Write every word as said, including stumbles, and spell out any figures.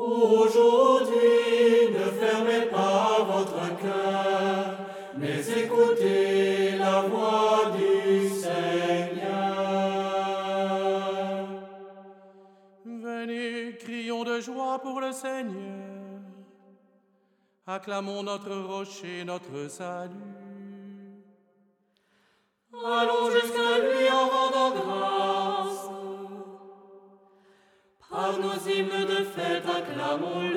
Aujourd'hui, ne fermez pas votre cœur, mais écoutez la voix du Seigneur. Venez, crions de joie pour le Seigneur. Acclamons notre rocher, notre salut. Allons jusqu'à lui en rendant grâce. Par nos hymnes de fête, acclamons-le.